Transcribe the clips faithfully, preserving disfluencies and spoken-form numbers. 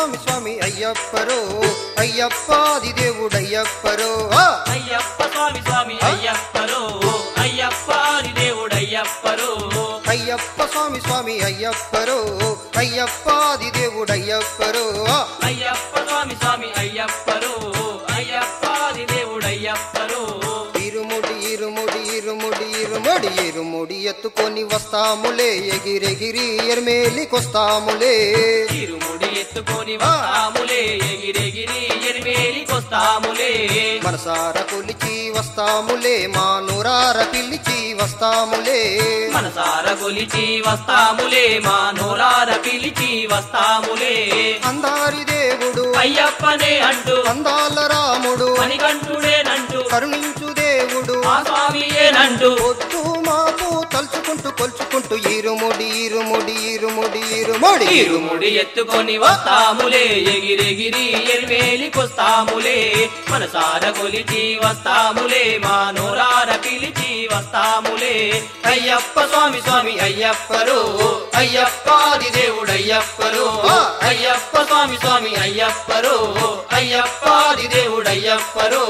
స్వామి స్వామి అయ్యప్పరో అయ్యప్పాది దేవుడయ్యప్పరో అయ్యప్ప స్వామి స్వామి అయ్యప్పరో అయ్యప్పాది దేవుడయ్యప్పరో అయ్యప్ప స్వామి స్వామి అయ్యప్పరో అయ్యప్పాది దేవుడయ్యప్పరో అయ్యప్ప స్వామి స్వామి అయ్యప్పరో అయ్యప్పాది దేవుడయ్యప్పరో ఇరుముడి ఇరుముడి ఇరుముడి ఇరుముడి ఇరుముడి ఎత్తుకొని వస్తాములే ఎగిరెగిరి ఎర్మేలికొస్తాములే ఇరుముడి ఎత్తుకొని వస్తాములే ఎగిరెగిరి ఎర్మేలికొస్తాములే మనసార కొలిచి వస్తాములే మా నూరార పిలిచి వస్తాములే మనసార కొలిచి వస్తాములే మా నోరార పిలిచి వస్తాములే అందారి దేవుడు అయ్యప్పనే అంటూ అందాల రాముడు మణికంఠుడేనంటూ కరుణించు దేవుడు ఆ స్వామియేనంటూ పొద్దు మాపు తలుచుకుంటూ కొలుచుకుంటూ ఇరుముడి ఇరుముడి ఇరుముడి ఇరుముడి ఇరుముడి ఎత్తుకొని వస్తాములే ఎగిరెగిరి ఎర్మేలికొస్తాములే మనసార కొలిచి వస్తాములే మా నోరార పిలిచి వస్తాములే అయ్యప్ప స్వామి స్వామి అయ్యప్పరో అయ్యప్పాది దేవుడయ్యప్పరో అయ్యప్ప స్వామి స్వామి అయ్యప్పరో అయ్యప్పాది దేవుడయ్యప్పరో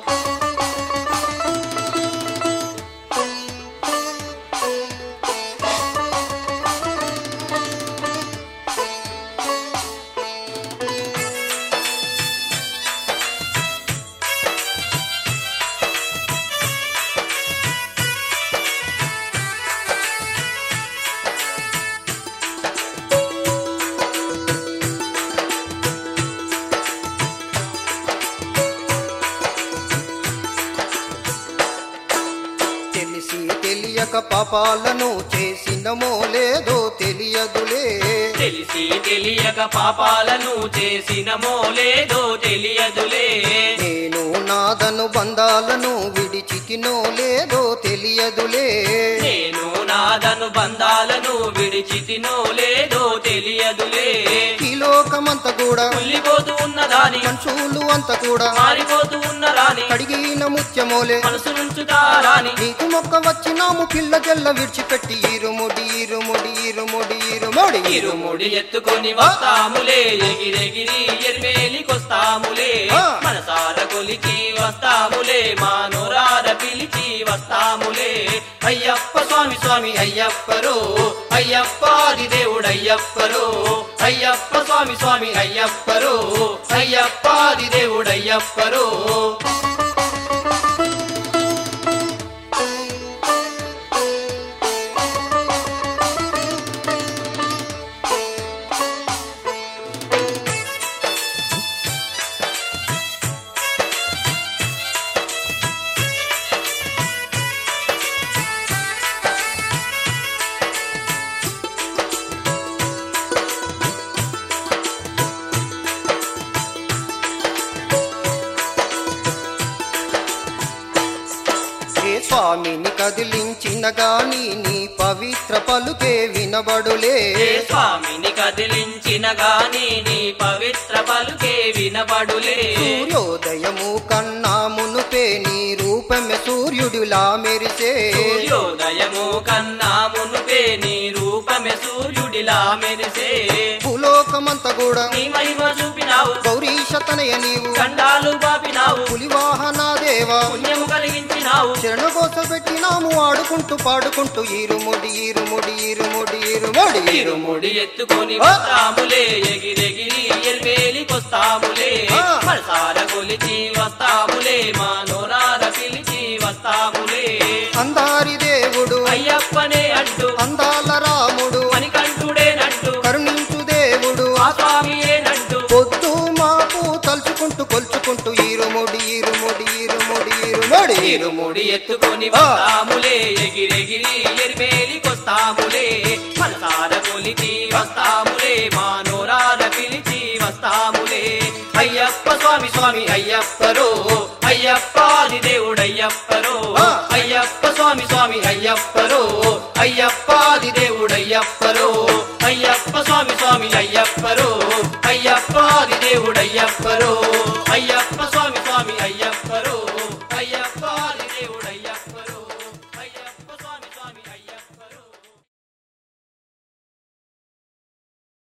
తెలిసి తెలియక పాపాలను చేసినమో లేదో తెలియదులే తెలిసి తెలియక పాపాలను చేసినమో లేదో తెలియదులే నేను నాదను బంధాలను విడిచితినో లేదో తెలియదులే నేను నాదను బంధాలను విడిచితినో లేదో తెలియదులే ఈ లోకమంత కూడా కుళ్ళిపోతూ ఉన్నదాని మనుషులు అంత కూడా మారిపోతూ ఉన్నరాని కడిగిన ముత్యమోలే మనసు నుంచుతారాని నీకు మొక్క వచ్చినాము పిల్ల జల్ల విడిచిపెట్టి ఇరుముడి ఇరుముడి ఇరుముడి ఇరుముడి ఇరుముడి ఎత్తుకొని వస్తాములే ఎగిరెగిరి ఎర్మేలికొస్తాములే మనసార కొలిచి వస్తాములే మా నోరార పిలిచి వస్తాములే అయ్యప్ప స్వామి స్వామి అయ్యప్పరో అయ్యప్పాది దేవుడయ్యప్పరో అయ్యప్ప స్వామి స్వామి అయ్యప్పరో అయ్యప్పాది దేవుడయ్యప్పరో స్వామిని కదిలించిన గాని నీ పవిత్ర పలుకే వినబడులే స్వామిని కదిలించిన గాని నీ పవిత్ర పలుకే వినబడులే సూర్యోదయము కన్నా మునుపే నీ రూపమే సూర్యుడిలా మెరిసే సూర్యోదయము కన్నా మునుపే నీ రూపమే సూర్యుడిలా మెరిసే భూలోకమంత కూడా నీ మహిమ చూపినావు గౌరీశతనయ నీవు కండాలు బాపినావు పులివాహన దేవా పుణ్యము కలిగించినావు శరణగోస పెట్టినాము ఆడుకుంటూ పాడుకుంటూ ఇరుముడి ఇరుముడి ఇరుముడి ఇరుముడి ఇరుముడి ఎత్తుకొని వస్తాములే ఎగిరెగిరి ఎర్మేలికొస్తాములే మనసార కొలిచి వస్తాములే మా నోరార పిలిచి వస్తాములే అందారి దేవుడు అయ్యప్పనే అంటూ అందాల రాముడు మణికంఠుడేనంటూ కరుణించు దేవుడు ఆ స్వామియేనంటూ పొద్దు మాపు తలుచుకుంటూ కొలుచుకుంటూ ఇరుముడి ఇరుముడి ఇరుముడి ఇరుముడి ఇరుముడి ఎత్తుకొని వస్తాములే ఎగిరెగిరి ఎర్మేలికొస్తాములే మనసార కొలిచి వస్తాములే మా నోరార పిలిచి వస్తాములే అయ్యప్ప స్వామి స్వామి అయ్యప్పరో అయ్యప్పాది దేవుడయ్యప్పరో అయ్యప్ప స్వామి స్వామి అయ్యప్పరో అయ్యప్పాది దేవుడయ్యప్పరో అయ్యప్ప స్వామి స్వామి అయ్యప్పరో అయ్యప్పాది దేవుడయ్యప్పరో అయ్యప్ప స్వామి స్వామి అయ్యప్పరో అయ్యప్ప